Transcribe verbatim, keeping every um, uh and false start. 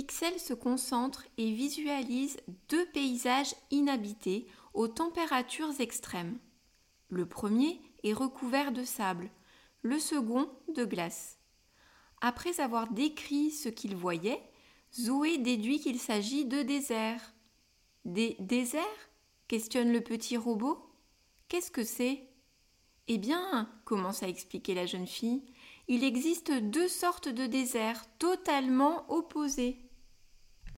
Pixel se concentre et visualise deux paysages inhabités aux températures extrêmes. Le premier est recouvert de sable, le second de glace. Après avoir décrit ce qu'il voyait, Zoé déduit qu'il s'agit de déserts. Des déserts ? Questionne le petit robot. Qu'est-ce que c'est ? Eh bien, commence à expliquer la jeune fille, il existe deux sortes de déserts totalement opposés.